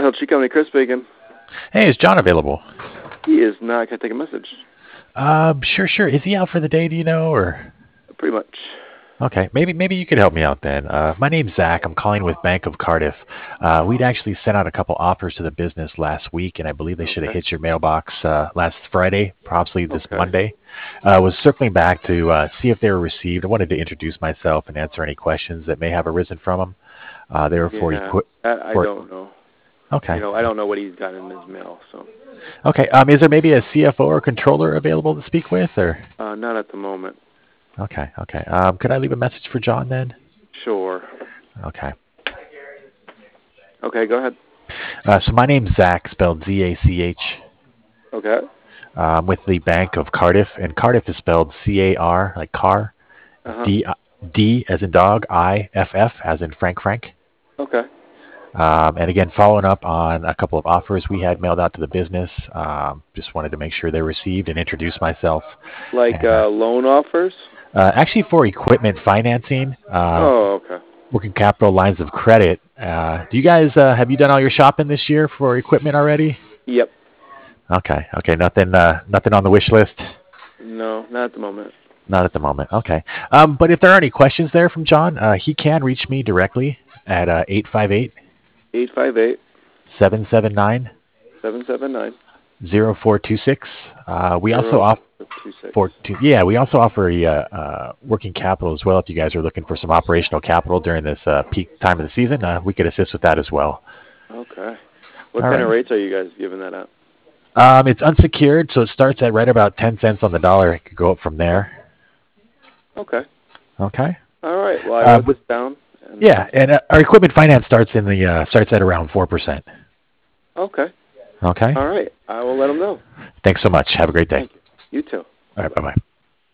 LG Company, Chris speaking. Hey, is John available? He is not. Can I take a message? Sure. Is he out for the day? Do you know, or? Pretty much. Okay, maybe you could help me out then. My name's Zach. I'm calling with Bank of Cardiff. We'd actually sent out a couple offers to the business last week, and I believe they should have Okay. hit your mailbox last Friday, possibly this Okay. Monday. I was circling back to see if they were received. I wanted to introduce myself and answer any questions that may have arisen from them. They were for Yeah, equi- I for don't know. Okay. I don't know what he's got in his mail, so Okay. Is there maybe a CFO or controller available to speak with, or? not at the moment. Okay. Could I leave a message for John then? Sure. Okay. Okay, go ahead. So my name's Zach, spelled Z-A-C-H. Okay. I'm with the Bank of Cardiff, and Cardiff is spelled C-A-R, like car, Uh-huh. D as in dog, I-F-F as in Frank. Okay. And again, following up on a couple of offers we had mailed out to the business, just wanted to make sure they're received and introduce myself. Like And loan offers? actually, for equipment financing, Oh, okay. working capital lines of credit. Do you guys have you done all your shopping this year for equipment already? Yep. Okay. Nothing on the wish list. No, not at the moment. Not at the moment. Okay. But if there are any questions there from John, he can reach me directly at 858 858 779 779 0426. We also offer 026. we also offer a working capital as well. If you guys are looking for some operational capital during this peak time of the season, we could assist with that as well. Okay. What All kind of right. rates are you guys giving that at? It's unsecured, so it starts at right about 10 cents on the dollar. It could go up from there. Okay. Okay. All right. Well, I wrote this down. And, Yeah, and our equipment finance starts starts at around 4%. okay. Okay. All right. I will let him know. Thanks so much. Have a great day. Thank you. You too. All right. Bye bye.